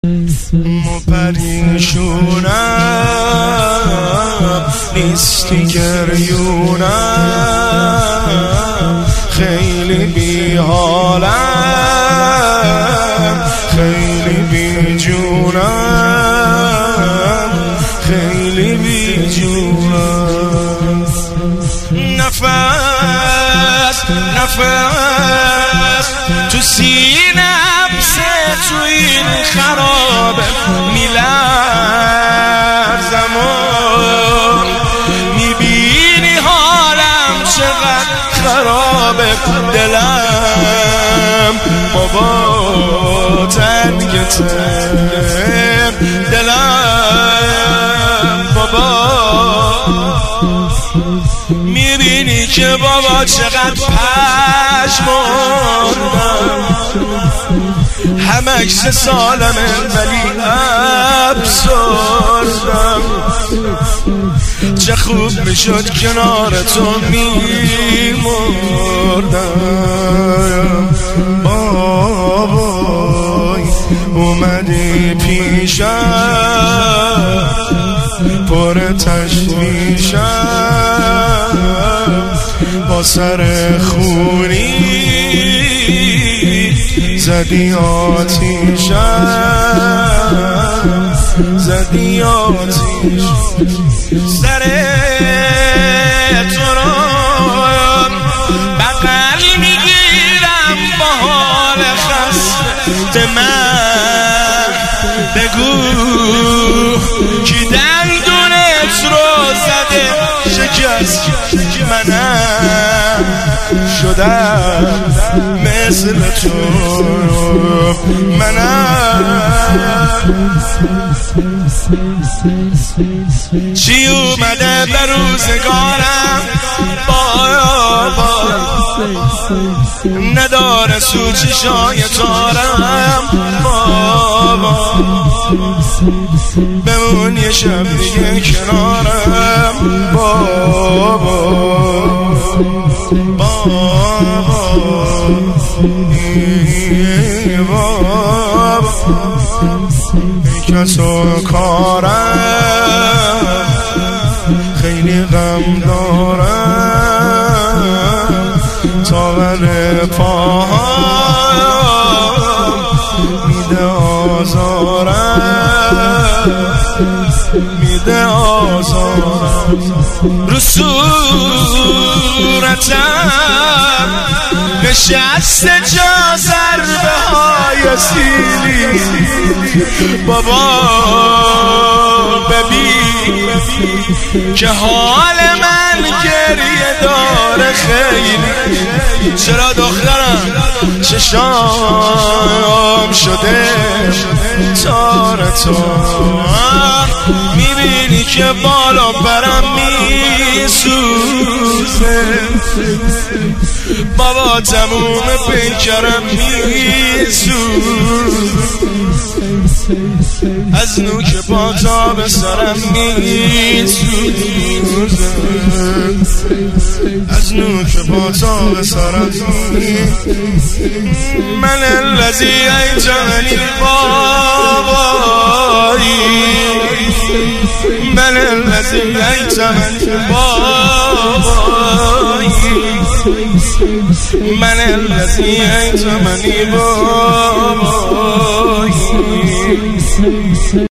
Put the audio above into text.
پریشونم نیستی گریونم، خیلی بی حالم، خیلی بی جونم، خیلی بی جونم. نفس تو سینم تو این خرابه میلرزم و میبینی حالم چقدر خرابه، دلم بابا تنگه دلم بابا. میبینی که بابا چقدر پشمردم، همه عکس سالمه ولی افسردم. چه خوب میشد کنار تو میمردم. بابای اومدی پیشم پر تشویشم، با سر خونی زدی آتیشم، زدی آتیش. سر تو رو بغل میگیرم با حال خسته من، بگو کی دندونت رو زده شکست، منم شدم مثل تو، منم. چی اومده به روزگارم بابا، نداره سوچی شای تارم بابا، بمون یه شب دیگه کنارم بابا، بابا کس و کارم، خیلی غم دارم، تاور پاهم میده آزارم، میده آزارم. رو صورتم نشسته جا ضربه های سیلی، بابا ببین که حال من گریه داره خیلی. چرا دخترم چشام شده تار تو، میبینی که بالا برم میسوزه، بابا تموم پیکرم میسوزه، از نوک پا تا به سرم میسوزه، از نوک پا تا به سرم میسوزه. من الذی ایتمنی بابایی، من الذی ایتمنی بابایی، من الذی ایتمنی بابایی.